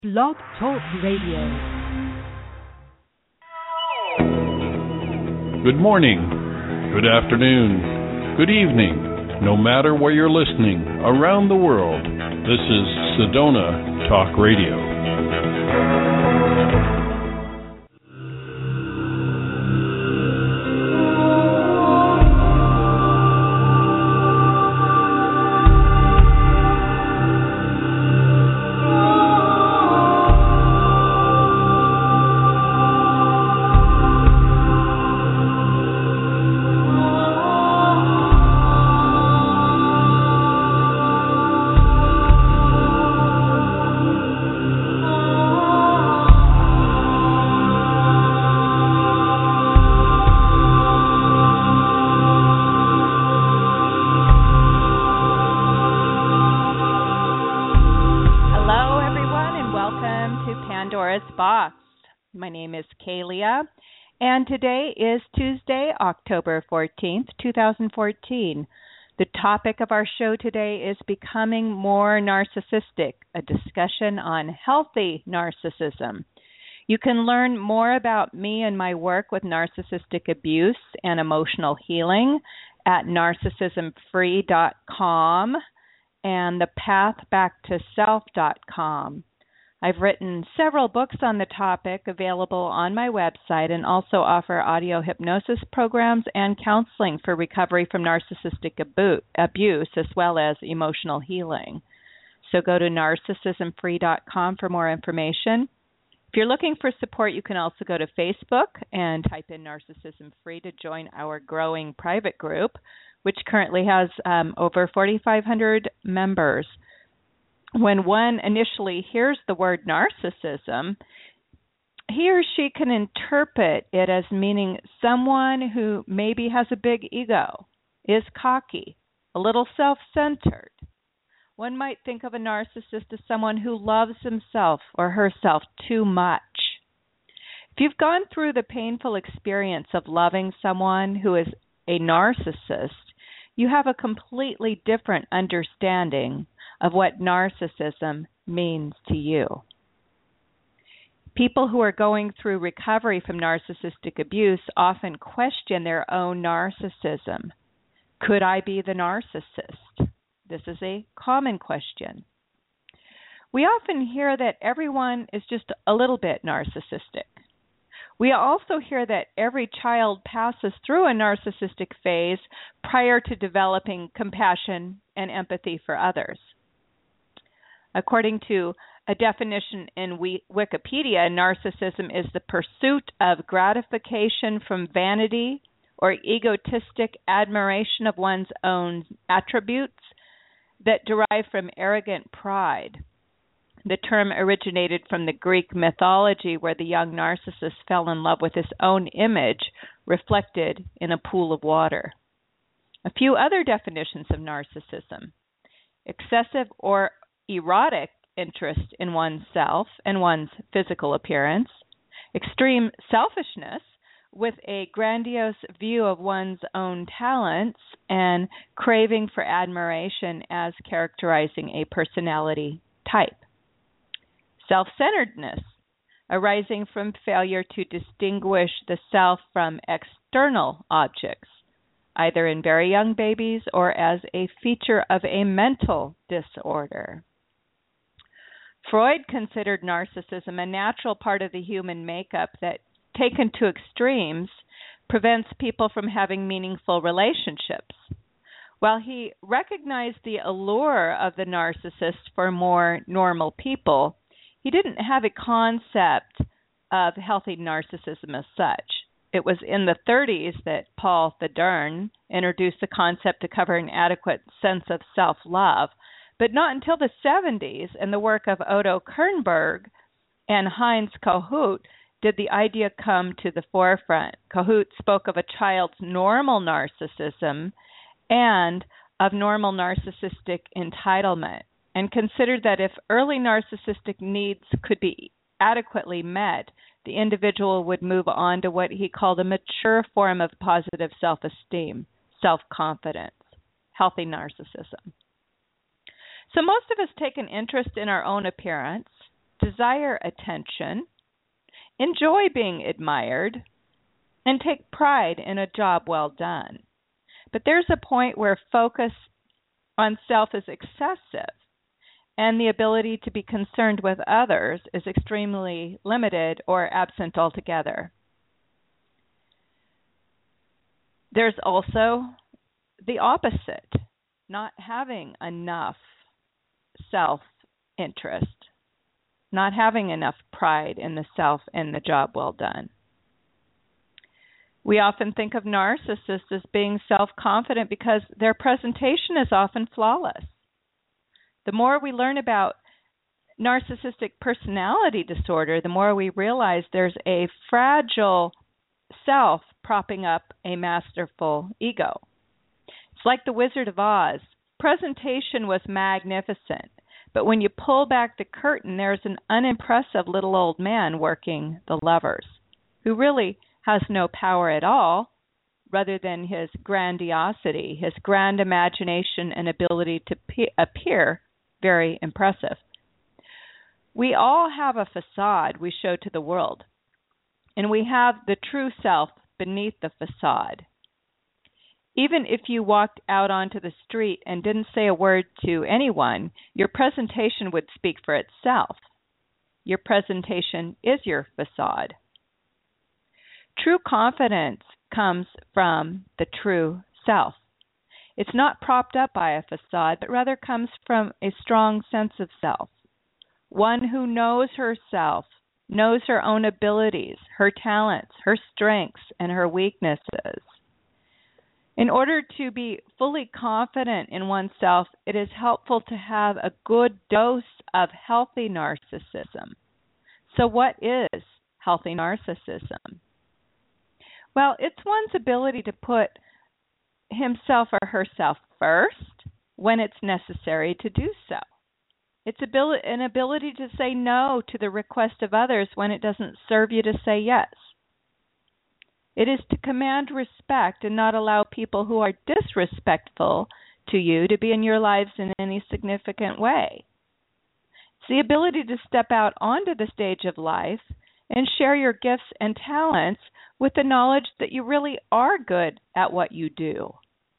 Blog Talk Radio. Good morning, good afternoon, good evening, no matter where you're listening around the world. This is Sedona Talk Radio. My name is Kalia, and today is Tuesday, October 14th, 2014. The topic of our show today is Becoming More Narcissistic, a discussion on healthy narcissism. You can learn more about me and my work with narcissistic abuse and emotional healing at narcissismfree.com and thepathbacktoself.com. I've written several books on the topic available on my website and also offer audio hypnosis programs and counseling for recovery from narcissistic abuse as well as emotional healing. So go to narcissismfree.com for more information. If you're looking for support, you can also go to Facebook and type in Narcissism Free to join our growing private group, which currently has over 4,500 members. When one initially hears the word narcissism, he or she can interpret it as meaning someone who maybe has a big ego, is cocky, a little self-centered. One might think of a narcissist as someone who loves himself or herself too much. If you've gone through the painful experience of loving someone who is a narcissist, you have a completely different understanding of what narcissism means to you. People who are going through recovery from narcissistic abuse often question their own narcissism. Could I be the narcissist? This is a common question. We often hear that everyone is just a little bit narcissistic. We also hear that every child passes through a narcissistic phase prior to developing compassion and empathy for others. According to a definition in Wikipedia, narcissism is the pursuit of gratification from vanity or egotistic admiration of one's own attributes that derive from arrogant pride. The term originated from the Greek mythology where the young narcissus fell in love with his own image reflected in a pool of water. A few other definitions of narcissism: excessive or erotic interest in oneself and one's physical appearance, extreme selfishness with a grandiose view of one's own talents, and craving for admiration as characterizing a personality type. Self-centeredness, arising from failure to distinguish the self from external objects, either in very young babies or as a feature of a mental disorder. Freud considered narcissism a natural part of the human makeup that, taken to extremes, prevents people from having meaningful relationships. While he recognized the allure of the narcissist for more normal people, he didn't have a concept of healthy narcissism as such. It was in the 30s that Paul Verdern introduced the concept to cover an adequate sense of self-love, but not until the 70s and the work of Otto Kernberg and Heinz Kohut did the idea come to the forefront. Kohut spoke of a child's normal narcissism and of normal narcissistic entitlement, and considered that if early narcissistic needs could be adequately met, the individual would move on to what he called a mature form of positive self-esteem, self-confidence, healthy narcissism. So most of us take an interest in our own appearance, desire attention, enjoy being admired, and take pride in a job well done. But there's a point where focus on self is excessive, and the ability to be concerned with others is extremely limited or absent altogether. There's also the opposite, not having enough self-interest, not having enough pride in the self and the job well done. We often think of narcissists as being self-confident because their presentation is often flawless. The more we learn about narcissistic personality disorder, the more we realize there's a fragile self propping up a masterful ego. It's like the Wizard of Oz. Presentation was magnificent, but when you pull back the curtain, there's an unimpressive little old man working the levers, who really has no power at all, rather than his grandiosity, his grand imagination and ability to appear very impressive. We all have a facade we show to the world, and we have the true self beneath the facade. Even if you walked out onto the street and didn't say a word to anyone, your presentation would speak for itself. Your presentation is your facade. True confidence comes from the true self. It's not propped up by a facade, but rather comes from a strong sense of self. One who knows herself, knows her own abilities, her talents, her strengths, and her weaknesses. In order to be fully confident in oneself, it is helpful to have a good dose of healthy narcissism. So what is healthy narcissism? Well, it's one's ability to put himself or herself first when it's necessary to do so. It's an ability to say no to the request of others when it doesn't serve you to say yes. It is to command respect and not allow people who are disrespectful to you to be in your lives in any significant way. It's the ability to step out onto the stage of life and share your gifts and talents with the knowledge that you really are good at what you do.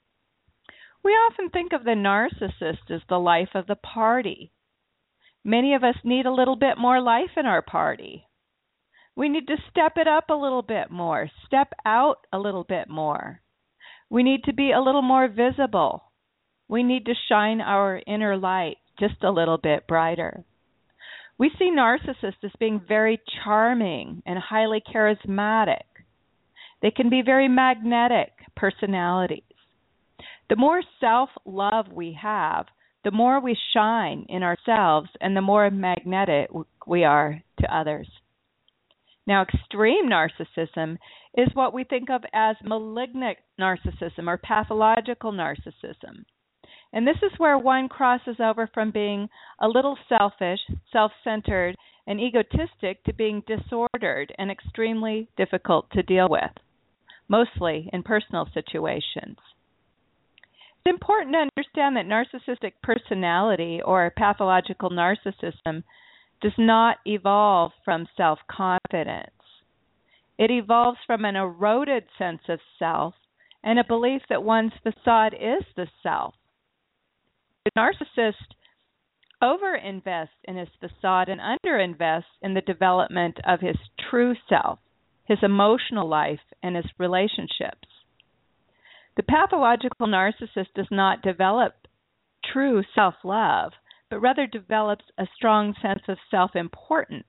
We often think of the narcissist as the life of the party. Many of us need a little bit more life in our party. We need to step it up a little bit more, step out a little bit more. We need to be a little more visible. We need to shine our inner light just a little bit brighter. We see narcissists as being very charming and highly charismatic. They can be very magnetic personalities. The more self-love we have, the more we shine in ourselves and the more magnetic we are to others. Now, extreme narcissism is what we think of as malignant narcissism or pathological narcissism. And this is where one crosses over from being a little selfish, self-centered, and egotistic to being disordered and extremely difficult to deal with, mostly in personal situations. It's important to understand that narcissistic personality or pathological narcissism does not evolve from self-confidence. It evolves from an eroded sense of self and a belief that one's facade is the self. The narcissist overinvests in his facade and underinvests in the development of his true self, his emotional life, and his relationships. The pathological narcissist does not develop true self-love, but rather develops a strong sense of self-importance.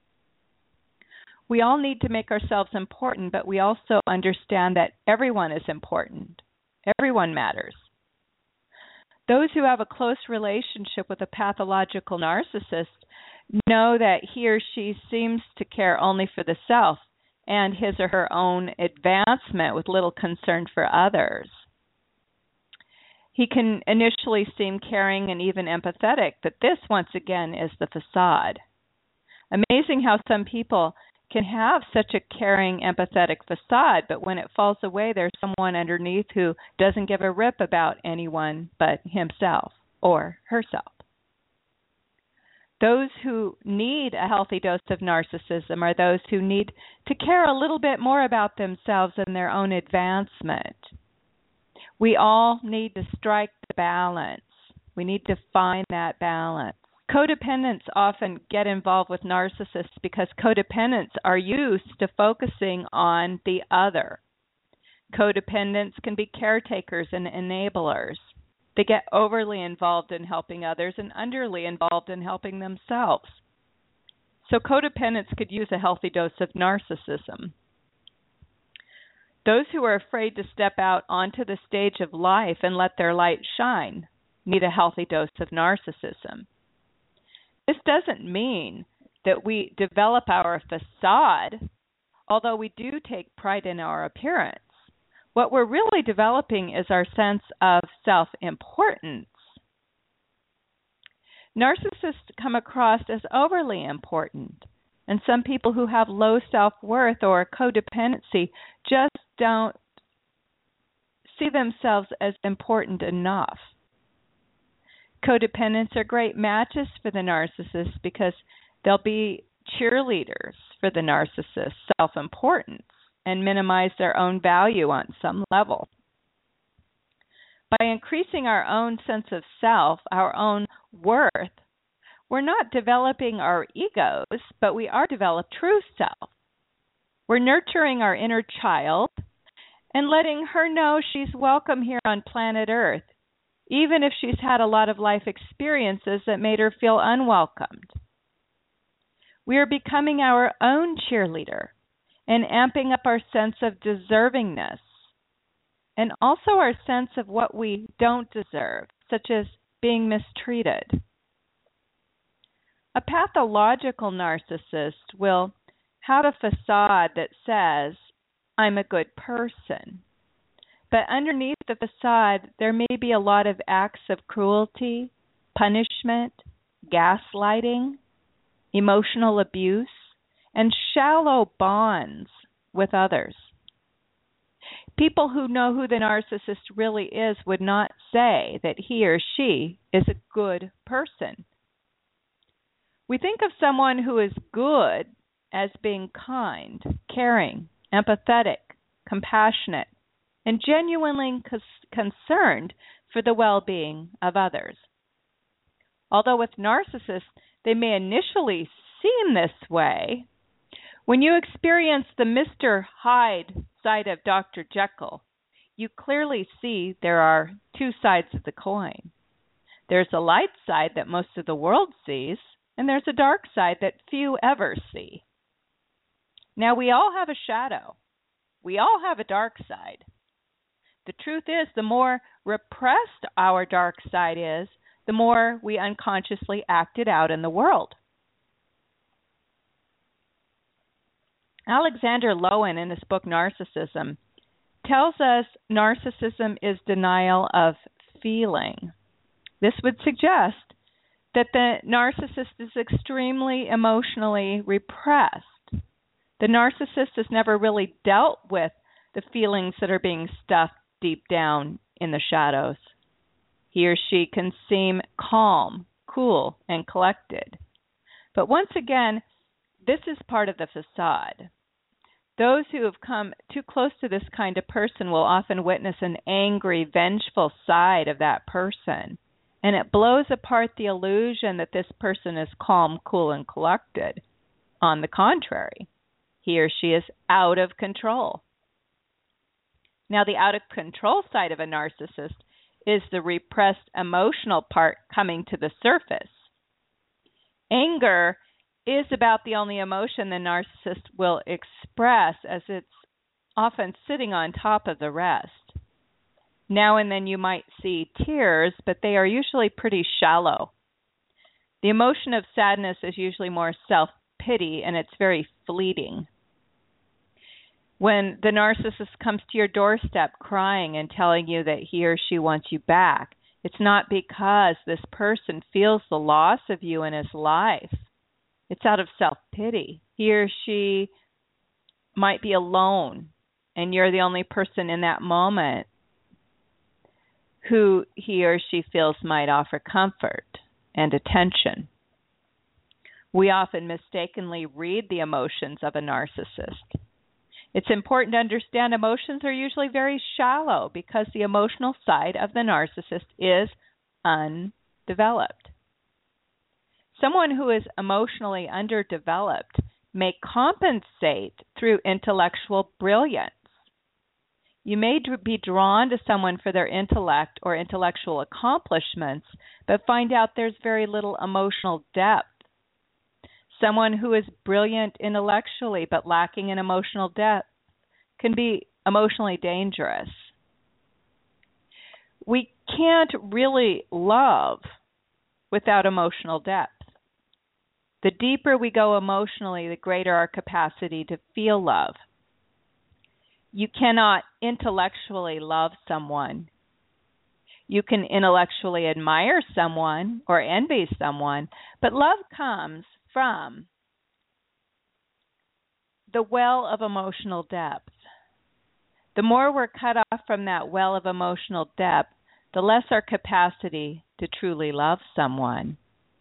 We all need to make ourselves important, but we also understand that everyone is important. Everyone matters. Those who have a close relationship with a pathological narcissist know that he or she seems to care only for the self and his or her own advancement with little concern for others. He can initially seem caring and even empathetic, but this, once again, is the facade. Amazing how some people can have such a caring, empathetic facade, but when it falls away, there's someone underneath who doesn't give a rip about anyone but himself or herself. Those who need a healthy dose of narcissism are those who need to care a little bit more about themselves and their own advancement. We all need to strike the balance. We need to find that balance. Codependents often get involved with narcissists because codependents are used to focusing on the other. Codependents can be caretakers and enablers. They get overly involved in helping others and underly involved in helping themselves. So codependents could use a healthy dose of narcissism. Those who are afraid to step out onto the stage of life and let their light shine need a healthy dose of narcissism. This doesn't mean that we develop our facade, although we do take pride in our appearance. What we're really developing is our sense of self-importance. Narcissists come across as overly important, and some people who have low self-worth or codependency just don't see themselves as important enough. Codependents are great matches for the narcissist because they'll be cheerleaders for the narcissist's self-importance and minimize their own value on some level. By increasing our own sense of self, our own worth, we're not developing our egos, but we are developing true self. We're nurturing our inner child and letting her know she's welcome here on planet Earth, even if she's had a lot of life experiences that made her feel unwelcomed. We are becoming our own cheerleader and amping up our sense of deservingness and also our sense of what we don't deserve, such as being mistreated. A pathological narcissist will have a facade that says, I'm a good person. But underneath the facade, there may be a lot of acts of cruelty, punishment, gaslighting, emotional abuse, and shallow bonds with others. People who know who the narcissist really is would not say that he or she is a good person. We think of someone who is good as being kind, caring, empathetic, compassionate, and genuinely concerned for the well-being of others. Although with narcissists, they may initially seem this way, when you experience the Mr. Hyde side of Dr. Jekyll, you clearly see there are two sides of the coin. There's a light side that most of the world sees, and there's a dark side that few ever see. Now, we all have a shadow. We all have a dark side. The truth is, the more repressed our dark side is, the more we unconsciously act it out in the world. Alexander Lowen, in his book Narcissism, tells us narcissism is denial of feeling. This would suggest that the narcissist is extremely emotionally repressed. The narcissist has never really dealt with the feelings that are being stuffed deep down in the shadows. He or she can seem calm, cool, and collected. But once again, this is part of the facade. Those who have come too close to this kind of person will often witness an angry, vengeful side of that person, and it blows apart the illusion that this person is calm, cool, and collected. On the contrary, he or she is out of control. Now, the out of control side of a narcissist is the repressed emotional part coming to the surface. Anger is about the only emotion the narcissist will express, as it's often sitting on top of the rest. Now and then you might see tears, but they are usually pretty shallow. The emotion of sadness is usually more self-pity, and it's very fleeting. When the narcissist comes to your doorstep crying and telling you that he or she wants you back, it's not because this person feels the loss of you in his life. It's out of self-pity. He or she might be alone, and you're the only person in that moment who he or she feels might offer comfort and attention. We often mistakenly read the emotions of a narcissist. It's important to understand emotions are usually very shallow because the emotional side of the narcissist is undeveloped. Someone who is emotionally underdeveloped may compensate through intellectual brilliance. You may be drawn to someone for their intellect or intellectual accomplishments, but find out there's very little emotional depth. Someone who is brilliant intellectually but lacking in emotional depth can be emotionally dangerous. We can't really love without emotional depth. The deeper we go emotionally, the greater our capacity to feel love. You cannot intellectually love someone. You can intellectually admire someone or envy someone, but love comes from the well of emotional depth. The more we're cut off from that well of emotional depth, the less our capacity to truly love someone.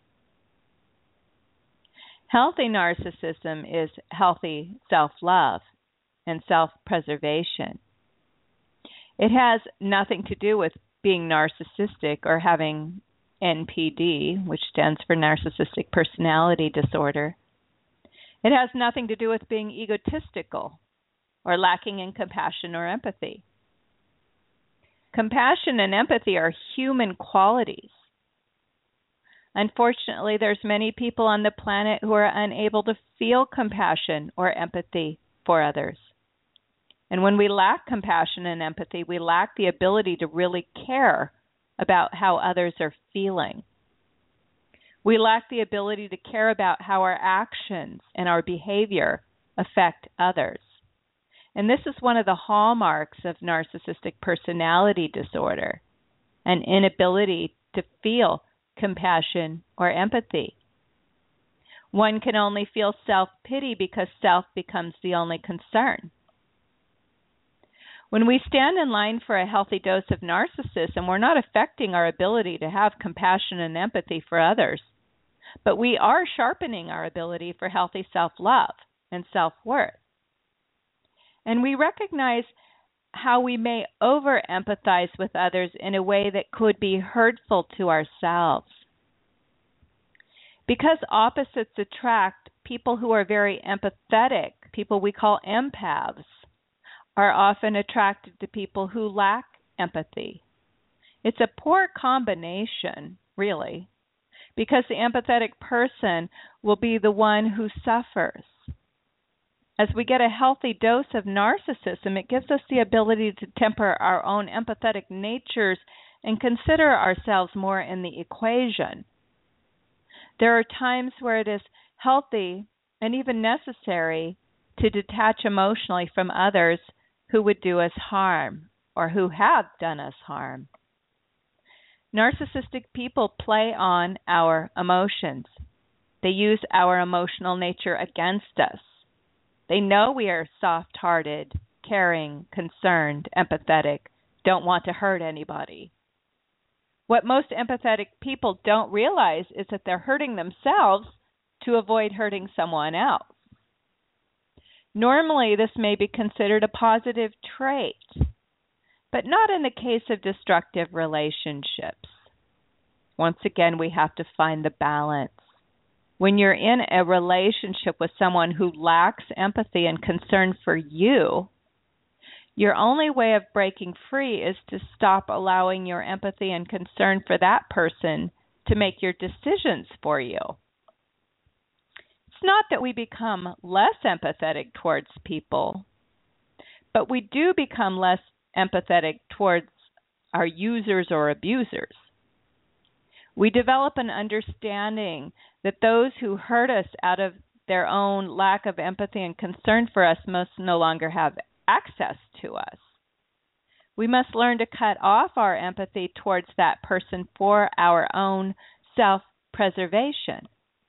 Healthy narcissism is healthy self-love and self-preservation. It has nothing to do with being narcissistic or having NPD, which stands for Narcissistic Personality Disorder. It has nothing to do with being egotistical or lacking in compassion or empathy. Compassion and empathy are human qualities. Unfortunately, there's many people on the planet who are unable to feel compassion or empathy for others. And when we lack compassion and empathy, we lack the ability to really care about how others are feeling. We lack the ability to care about how our actions and our behavior affect others. And this is one of the hallmarks of narcissistic personality disorder, an inability to feel compassion or empathy. One can only feel self-pity because self becomes the only concern. When we stand in line for a healthy dose of narcissism, we're not affecting our ability to have compassion and empathy for others, but we are sharpening our ability for healthy self-love and self-worth. And we recognize how we may over-empathize with others in a way that could be hurtful to ourselves. Because opposites attract, people who are very empathetic, people we call empaths, are often attracted to people who lack empathy. It's a poor combination, really, because the empathetic person will be the one who suffers. As we get a healthy dose of narcissism, it gives us the ability to temper our own empathetic natures and consider ourselves more in the equation. There are times where it is healthy and even necessary to detach emotionally from others who would do us harm or who have done us harm. Narcissistic people play on our emotions. They use our emotional nature against us. They know we are soft-hearted, caring, concerned, empathetic, don't want to hurt anybody. What most empathetic people don't realize is that they're hurting themselves to avoid hurting someone else. Normally, this may be considered a positive trait, but not in the case of destructive relationships. Once again, we have to find the balance. When you're in a relationship with someone who lacks empathy and concern for you, your only way of breaking free is to stop allowing your empathy and concern for that person to make your decisions for you. It's not that we become less empathetic towards people, but we do become less empathetic towards our users or abusers. We develop an understanding that those who hurt us out of their own lack of empathy and concern for us must no longer have access to us. We must learn to cut off our empathy towards that person for our own self-preservation.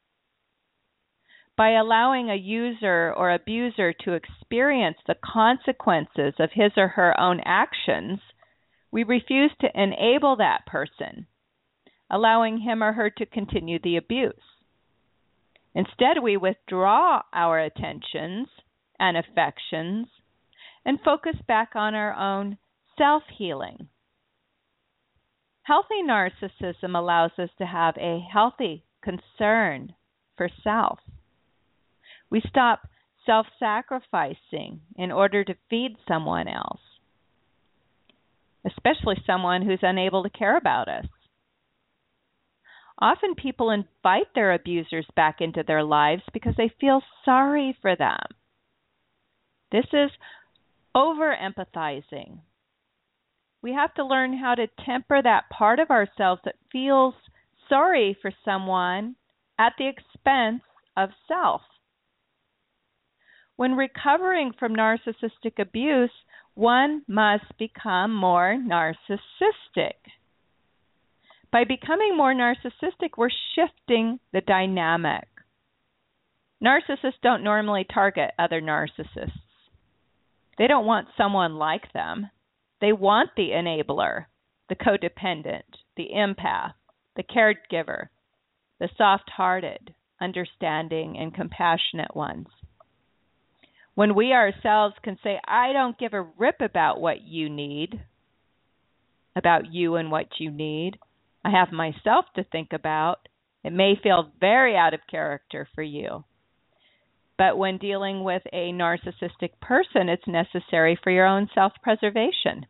By allowing a user or abuser to experience the consequences of his or her own actions, we refuse to enable that person, allowing him or her to continue the abuse. Instead, we withdraw our attentions and affections and focus back on our own self-healing. Healthy narcissism allows us to have a healthy concern for self. We stop self-sacrificing in order to feed someone else, especially someone who's unable to care about us. Often people invite their abusers back into their lives because they feel sorry for them. This is over-empathizing. We have to learn how to temper that part of ourselves that feels sorry for someone at the expense of self. When recovering from narcissistic abuse, one must become more narcissistic. By becoming more narcissistic, we're shifting the dynamic. Narcissists don't normally target other narcissists. They don't want someone like them. They want the enabler, the codependent, the empath, the caregiver, the soft-hearted, understanding, and compassionate ones. When we ourselves can say, I don't give a rip about what you need, about you and what you need, I have myself to think about, it may feel very out of character for you. But when dealing with a narcissistic person, it's necessary for your own self-preservation.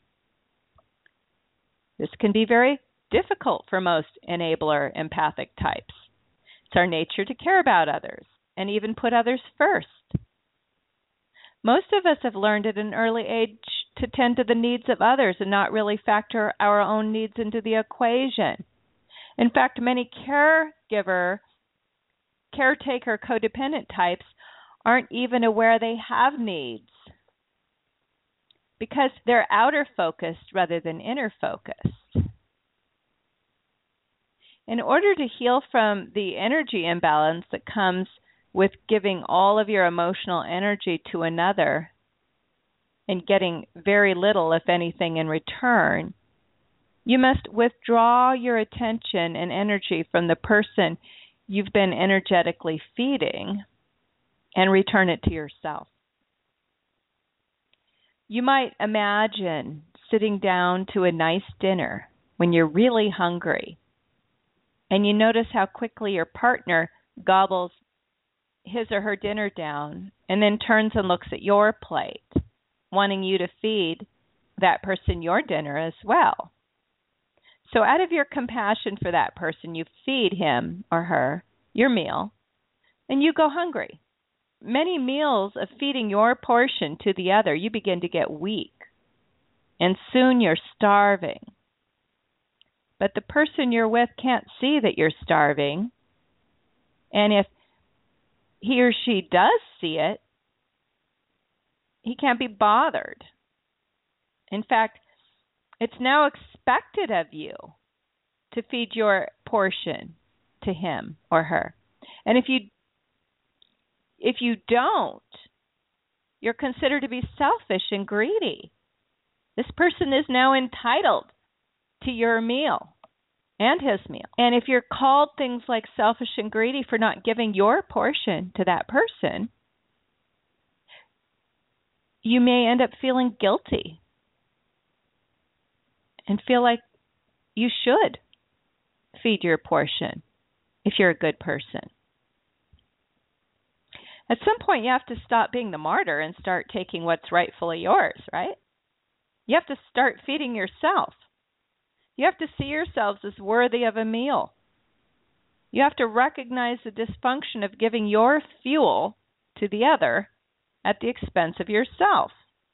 This can be very difficult for most enabler empathic types. It's our nature to care about others and even put others first. Most of us have learned at an early age to tend to the needs of others and not really factor our own needs into the equation. In fact, many caretaker, codependent types aren't even aware they have needs because they're outer focused rather than inner focused. In order to heal from the energy imbalance that comes with giving all of your emotional energy to another and getting very little, if anything, in return, you must withdraw your attention and energy from the person you've been energetically feeding and return it to yourself. You might imagine sitting down to a nice dinner when you're really hungry, and you notice how quickly your partner gobbles his or her dinner down and then turns and looks at your plate, wanting you to feed that person your dinner as well. So out of your compassion for that person, you feed him or her your meal, and you go hungry. Many meals of feeding your portion to the other, you begin to get weak, and soon you're starving. But the person you're with can't see that you're starving, and if he or she does see it, he can't be bothered. In fact, it's now expected of you to feed your portion to him or her. And if you don't, you're considered to be selfish and greedy. This person is now entitled to your meal and his meal. And if you're called things like selfish and greedy for not giving your portion to that person, you may end up feeling guilty and feel like you should feed your portion if you're a good person. At some point, you have to stop being the martyr and start taking what's rightfully yours, right? You have to start feeding yourself. You have to see yourselves as worthy of a meal. You have to recognize the dysfunction of giving your fuel to the other at the expense of yourself.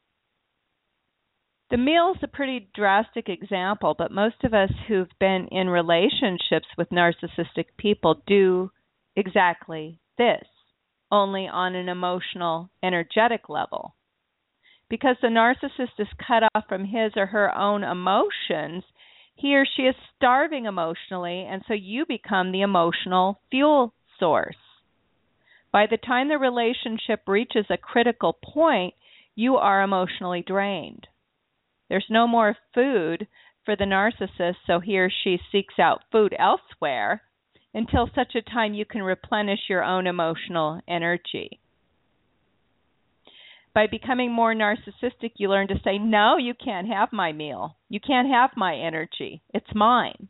The meal is a pretty drastic example, but most of us who've been in relationships with narcissistic people do exactly this, only on an emotional, energetic level. Because the narcissist is cut off from his or her own emotions, he or she is starving emotionally, and so you become the emotional fuel source. By the time the relationship reaches a critical point, you are emotionally drained. There's no more food for the narcissist, so he or she seeks out food elsewhere until such a time you can replenish your own emotional energy. By becoming more narcissistic, you learn to say, no, you can't have my meal. You can't have my energy. It's mine.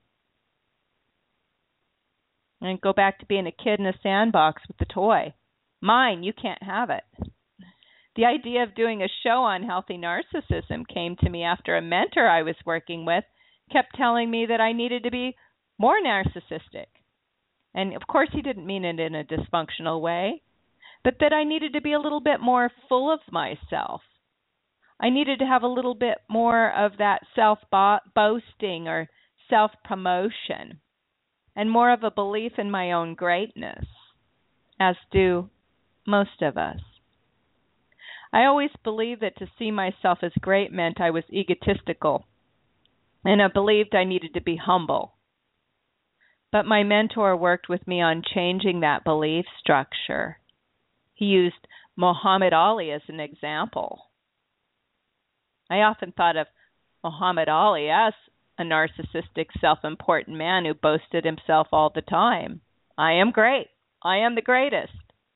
And go back to being a kid in a sandbox with the toy. Mine, you can't have it. The idea of doing a show on healthy narcissism came to me after a mentor I was working with kept telling me that I needed to be more narcissistic. And of course he didn't mean it in a dysfunctional way, but that I needed to be a little bit more full of myself. I needed to have a little bit more of that self-boasting or self-promotion and more of a belief in my own greatness, as do most of us. I always believed that to see myself as great meant I was egotistical, and I believed I needed to be humble. But my mentor worked with me on changing that belief structure. He used Muhammad Ali as an example. I often thought of Muhammad Ali as a narcissistic, self-important man who boasted himself all the time. I am great. I am the greatest.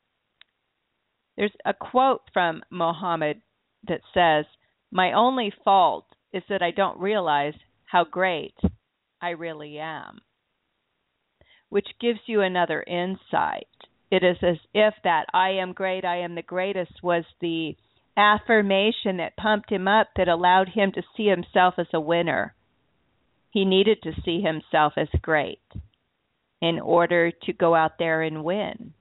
There's a quote from Muhammad that says, "My only fault is that I don't realize how great I really am," which gives you another insight. It is as if that I am great, I am the greatest was the affirmation that pumped him up, that allowed him to see himself as a winner. He needed to see himself as great in order to go out there and win.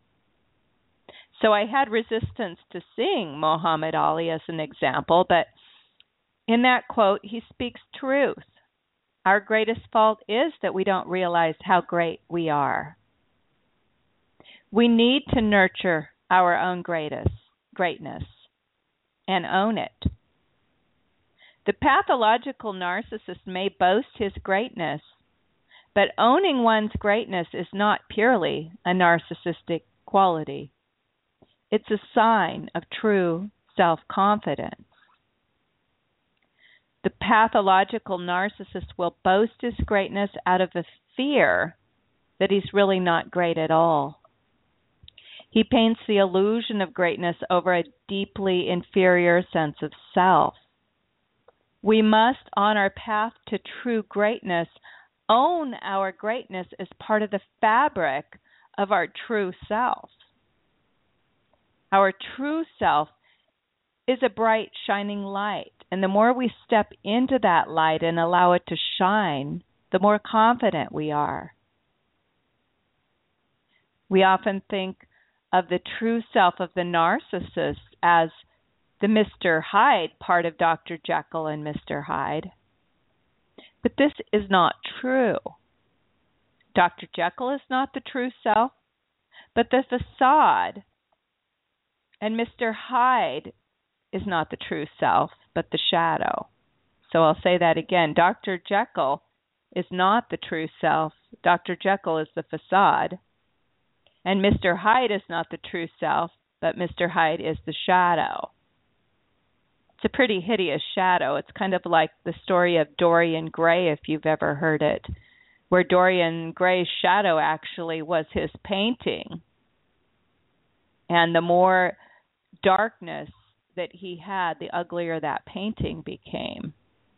So I had resistance to seeing Muhammad Ali as an example, but in that quote, he speaks truth. Our greatest fault is that we don't realize how great we are. We need to nurture our own greatness and own it. The pathological narcissist may boast his greatness, but owning one's greatness is not purely a narcissistic quality. It's a sign of true self-confidence. The pathological narcissist will boast his greatness out of a fear that he's really not great at all. He paints the illusion of greatness over a deeply inferior sense of self. We must, on our path to true greatness, own our greatness as part of the fabric of our true self. Our true self is a bright, shining light, and the more we step into that light and allow it to shine, the more confident we are. We often think of the true self of the narcissist as the Mr. Hyde part of Dr. Jekyll and Mr. Hyde. But this is not true. Dr. Jekyll is not the true self, but the facade. And Mr. Hyde is not the true self, but the shadow. So I'll say that again. Dr. Jekyll is not the true self. Dr. Jekyll is the facade. And Mr. Hyde is not the true self, but Mr. Hyde is the shadow. It's a pretty hideous shadow. It's kind of like the story of Dorian Gray, if you've ever heard it, where Dorian Gray's shadow actually was his painting. And the more darkness that he had, the uglier that painting became.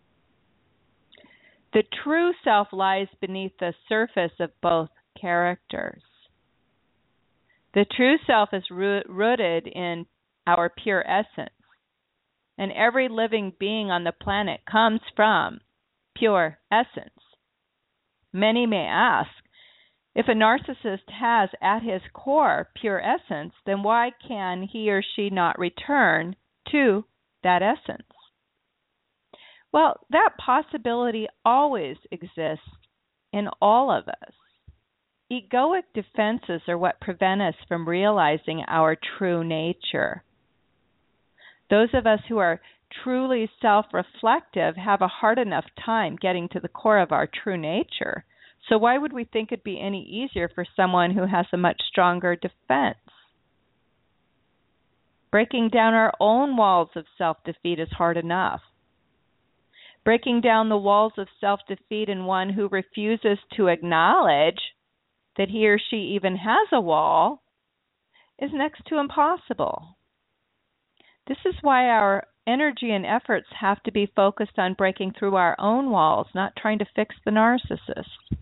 The true self lies beneath the surface of both characters. The true self is rooted in our pure essence, and every living being on the planet comes from pure essence. Many may ask, if a narcissist has at his core pure essence, then why can he or she not return to that essence? Well, that possibility always exists in all of us. Egoic defenses are what prevent us from realizing our true nature. Those of us who are truly self-reflective have a hard enough time getting to the core of our true nature. So why would we think it'd be any easier for someone who has a much stronger defense? Breaking down our own walls of self-defeat is hard enough. Breaking down the walls of self-defeat in one who refuses to acknowledge that he or she even has a wall is next to impossible. This is why our energy and efforts have to be focused on breaking through our own walls, not trying to fix the narcissist.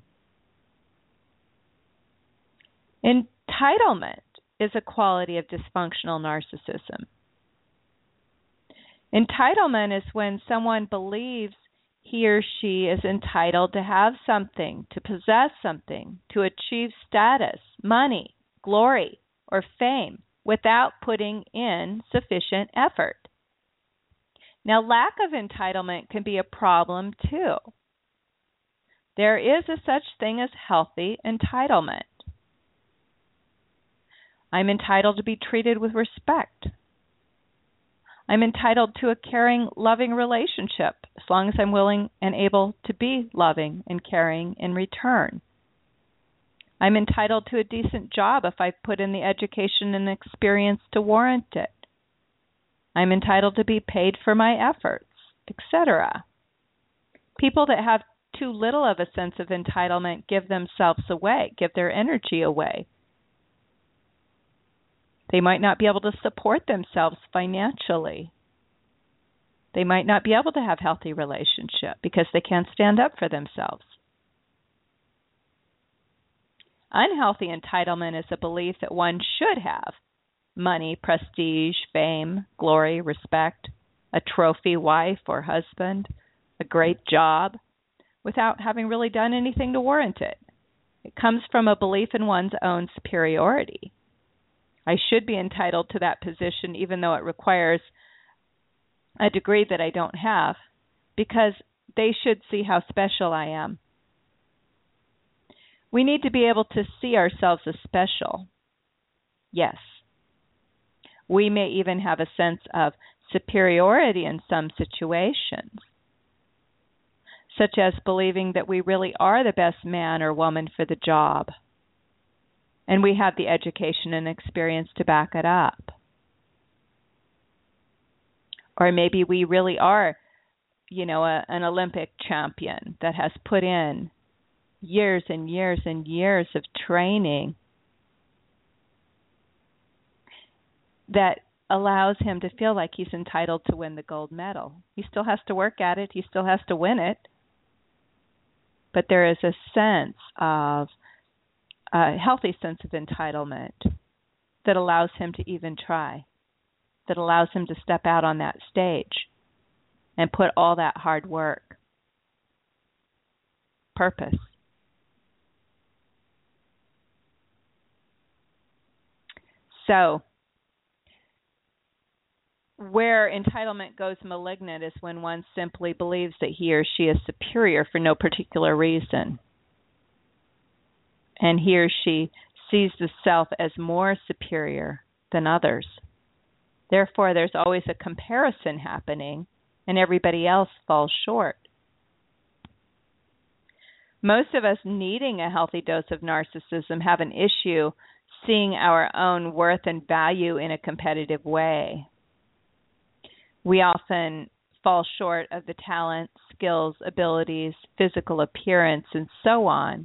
Entitlement is a quality of dysfunctional narcissism. Entitlement is when someone believes he or she is entitled to have something, to possess something, to achieve status, money, glory, or fame without putting in sufficient effort. Now, lack of entitlement can be a problem too. There is a such thing as healthy entitlement. I'm entitled to be treated with respect. I'm entitled to a caring, loving relationship as long as I'm willing and able to be loving and caring in return. I'm entitled to a decent job if I put in the education and experience to warrant it. I'm entitled to be paid for my efforts, etc. People that have too little of a sense of entitlement give themselves away, give their energy away. They might not be able to support themselves financially. They might not be able to have healthy relationships because they can't stand up for themselves. Unhealthy entitlement is a belief that one should have money, prestige, fame, glory, respect, a trophy wife or husband, a great job, without having really done anything to warrant it. It comes from a belief in one's own superiority. I should be entitled to that position even though it requires a degree that I don't have, because they should see how special I am. We need to be able to see ourselves as special. Yes. We may even have a sense of superiority in some situations, such as believing that we really are the best man or woman for the job, and we have the education and experience to back it up. Or maybe we really are, an Olympic champion that has put in years and years and years of training that allows him to feel like he's entitled to win the gold medal. He still has to work at it. He still has to win it. But there is a sense of, a healthy sense of entitlement that allows him to even try, that allows him to step out on that stage and put all that hard work, purpose. So, where entitlement goes malignant is when one simply believes that he or she is superior for no particular reason. And he or she sees the self as more superior than others. Therefore, there's always a comparison happening, and everybody else falls short. Most of us needing a healthy dose of narcissism have an issue seeing our own worth and value in a competitive way. We often fall short of the talents, skills, abilities, physical appearance, and so on.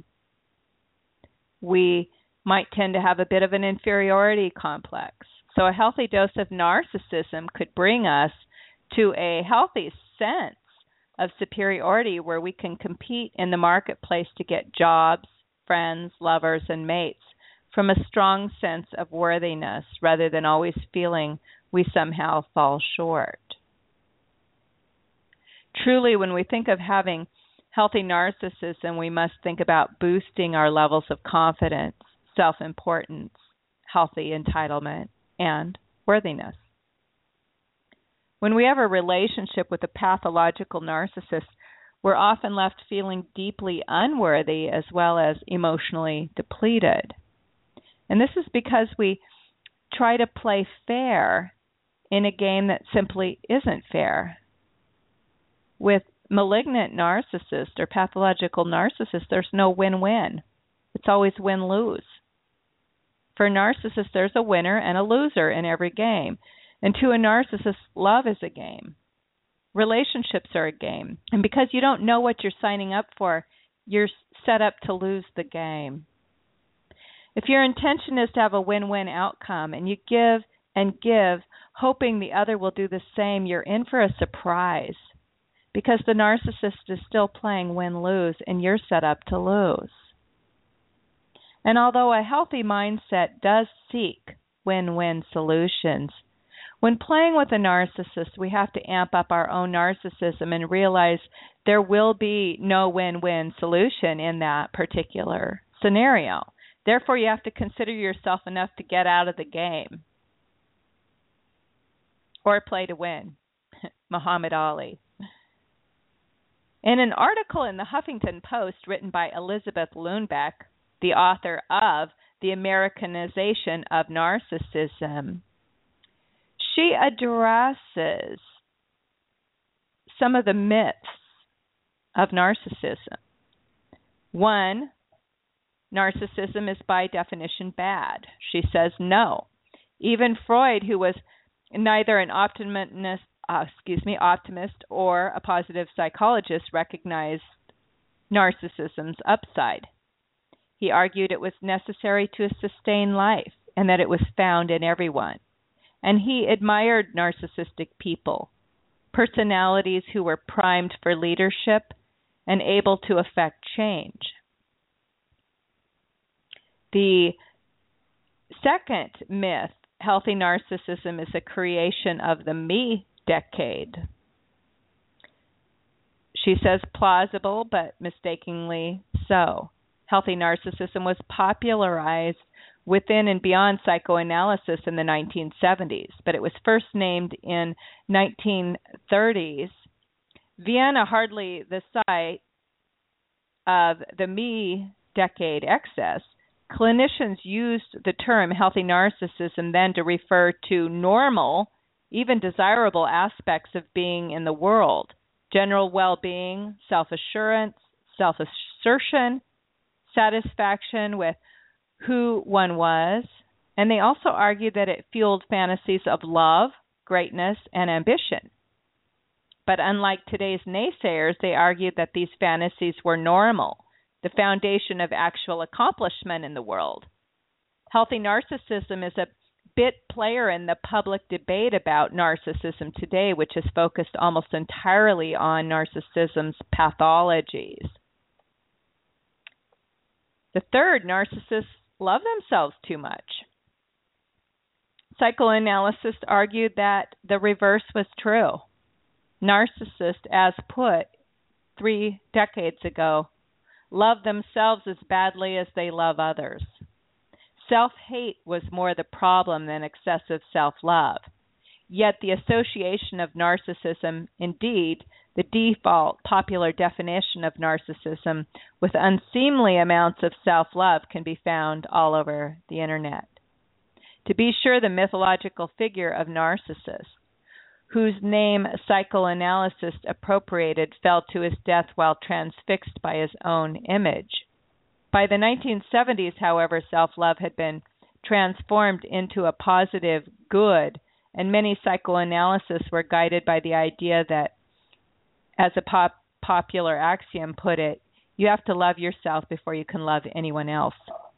We might tend to have a bit of an inferiority complex. So a healthy dose of narcissism could bring us to a healthy sense of superiority where we can compete in the marketplace to get jobs, friends, lovers, and mates from a strong sense of worthiness rather than always feeling we somehow fall short. Truly, when we think of having healthy narcissism, we must think about boosting our levels of confidence, self-importance, healthy entitlement, and worthiness. When we have a relationship with a pathological narcissist, we're often left feeling deeply unworthy as well as emotionally depleted. And this is because we try to play fair in a game that simply isn't fair. With malignant narcissists or pathological narcissists, there's no win-win. It's always win-lose. For narcissists, there's a winner and a loser in every game. And to a narcissist, love is a game. Relationships are a game. And because you don't know what you're signing up for, you're set up to lose the game. If your intention is to have a win-win outcome and you give and give, hoping the other will do the same, you're in for a surprise because the narcissist is still playing win-lose and you're set up to lose. And although a healthy mindset does seek win-win solutions, when playing with a narcissist, we have to amp up our own narcissism and realize there will be no win-win solution in that particular scenario. Therefore, you have to consider yourself enough to get out of the game or play to win. Muhammad Ali. In an article in the Huffington Post written by Elizabeth Lundbeck, the author of The Americanization of Narcissism, she addresses some of the myths of narcissism. One, narcissism is by definition bad. She says no. Even Freud, who was neither an optimist or a positive psychologist, recognized narcissism's upside. He argued it was necessary to sustain life and that it was found in everyone. And he admired narcissistic people, personalities who were primed for leadership and able to affect change. The second myth, healthy narcissism is a creation of the me decade. She says plausible, but mistakenly so. Healthy narcissism was popularized within and beyond psychoanalysis in the 1970s, but it was first named in 1930s. Vienna, hardly the site of the me decade excess, clinicians used the term healthy narcissism then to refer to normal, even desirable aspects of being in the world: general well-being, self-assurance, self-assertion, satisfaction with who one was. And they also argued that it fueled fantasies of love, greatness, and ambition. But unlike today's naysayers, they argued that these fantasies were normal, the foundation of actual accomplishment in the world. Healthy narcissism is a bit player in the public debate about narcissism today, which is focused almost entirely on narcissism's pathologies. The third, narcissists love themselves too much. Psychoanalysts argued that the reverse was true. Narcissists, as put 3 decades ago, love themselves as badly as they love others. Self-hate was more the problem than excessive self-love. Yet the association of narcissism, indeed, the default popular definition of narcissism, with unseemly amounts of self-love can be found all over the internet. To be sure, the mythological figure of Narcissus, whose name psychoanalysts appropriated, fell to his death while transfixed by his own image. By the 1970s, however, self-love had been transformed into a positive good, and many psychoanalysts were guided by the idea that, as a popular axiom put it, you have to love yourself before you can love anyone else.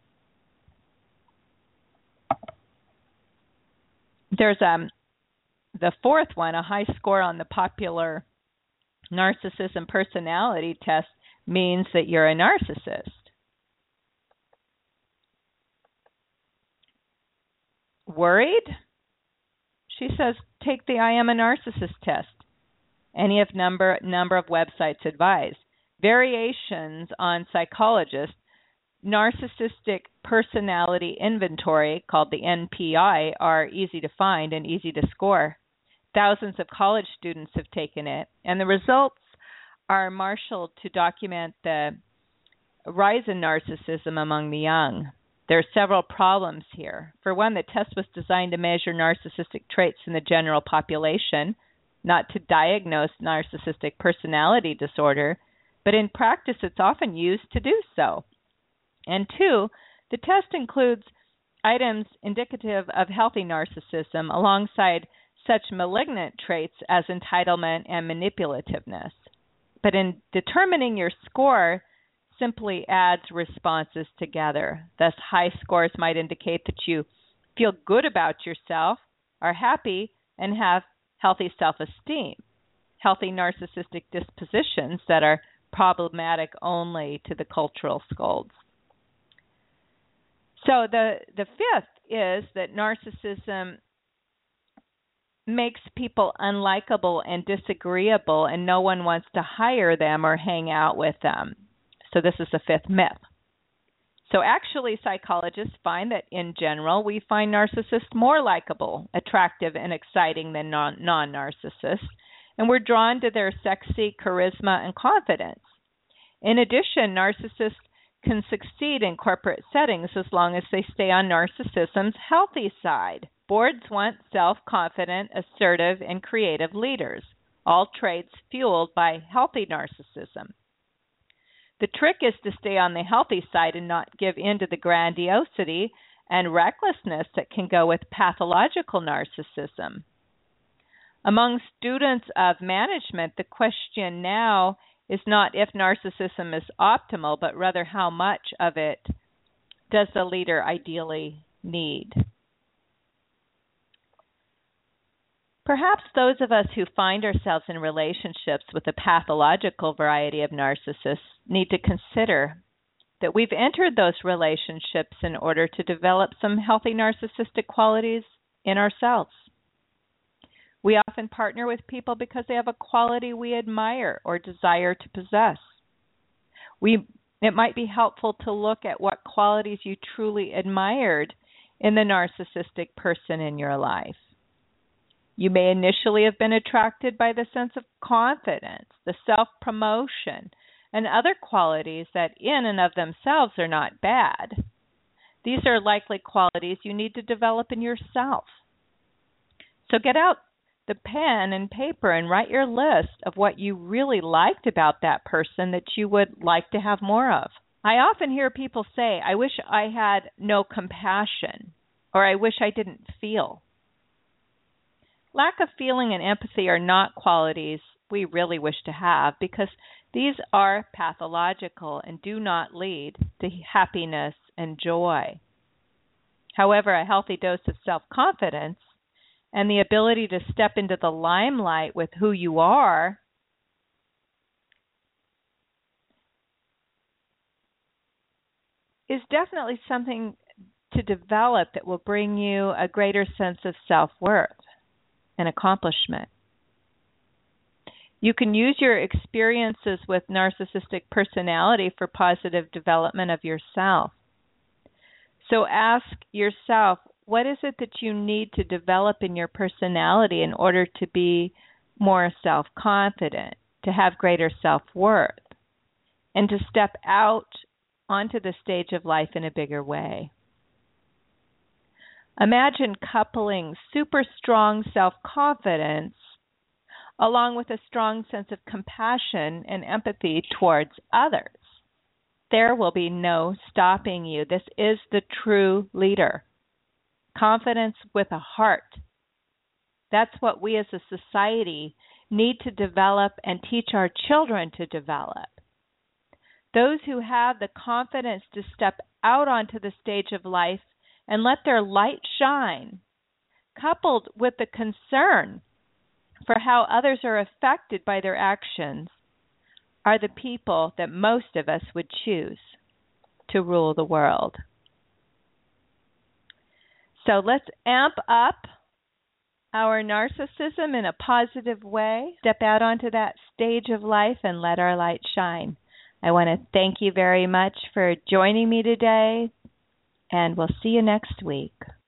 There's the fourth one, a high score on the popular narcissism personality test means that you're a narcissist. Worried? She says, take the I am a narcissist test. Any of number of websites advise. Variations on Psychologist, narcissistic personality inventory, called the NPI, are easy to find and easy to score. Thousands of college students have taken it, and the results are marshaled to document the rise in narcissism among the young. There are several problems here. For one, the test was designed to measure narcissistic traits in the general population, not to diagnose narcissistic personality disorder, but in practice it's often used to do so. And two, the test includes items indicative of healthy narcissism alongside such malignant traits as entitlement and manipulativeness. But in determining your score, simply adds responses together. Thus, high scores might indicate that you feel good about yourself, are happy, and have healthy self-esteem. Healthy narcissistic dispositions that are problematic only to the cultural scolds. So the fifth is that narcissism makes people unlikable and disagreeable, and no one wants to hire them or hang out with them. So this is the fifth myth. So actually, psychologists find that in general, we find narcissists more likable, attractive, and exciting than non-narcissists, and we're drawn to their sexy charisma and confidence. In addition, narcissists can succeed in corporate settings as long as they stay on narcissism's healthy side. Boards want self-confident, assertive, and creative leaders, all traits fueled by healthy narcissism. The trick is to stay on the healthy side and not give in to the grandiosity and recklessness that can go with pathological narcissism. Among students of management, the question now is not if narcissism is optimal, but rather how much of it does the leader ideally need. Perhaps those of us who find ourselves in relationships with the pathological variety of narcissists need to consider that we've entered those relationships in order to develop some healthy narcissistic qualities in ourselves. We often partner with people because they have a quality we admire or desire to possess. It might be helpful to look at what qualities you truly admired in the narcissistic person in your life. You may initially have been attracted by the sense of confidence, the self-promotion, and other qualities that in and of themselves are not bad. These are likely qualities you need to develop in yourself. So get out the pen and paper and write your list of what you really liked about that person that you would like to have more of. I often hear people say, I wish I had no compassion, or I wish I didn't feel. Lack of feeling and empathy are not qualities we really wish to have because these are pathological and do not lead to happiness and joy. However, a healthy dose of self-confidence and the ability to step into the limelight with who you are is definitely something to develop that will bring you a greater sense of self-worth and accomplishment. You can use your experiences with narcissistic personality for positive development of yourself. So ask yourself, what is it that you need to develop in your personality in order to be more self-confident, to have greater self-worth, and to step out onto the stage of life in a bigger way? Imagine coupling super strong self-confidence along with a strong sense of compassion and empathy towards others. There will be no stopping you. This is the true leader. Confidence with a heart. That's what we as a society need to develop and teach our children to develop. Those who have the confidence to step out onto the stage of life and let their light shine, coupled with the concern for how others are affected by their actions, are the people that most of us would choose to rule the world. So let's amp up our narcissism in a positive way, step out onto that stage of life and let our light shine. I want to thank you very much for joining me today, and we'll see you next week.